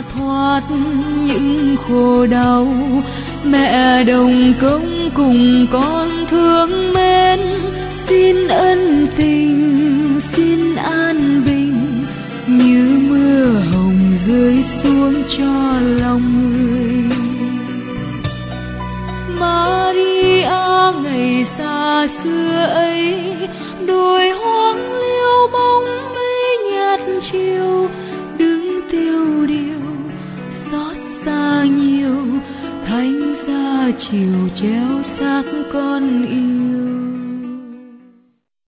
thoát những khổ đau. Mẹ đồng công cùng con thương mến, xin ân tình xin an bình, như mưa hồng rơi xuống cho lòng người. Maria ngày xa xưa ấy, đồi hoang liêu bóng mây nhạt chiều, đứng tiêu điều xót xa nhiều, thánh giá chiều treo xác con yêu.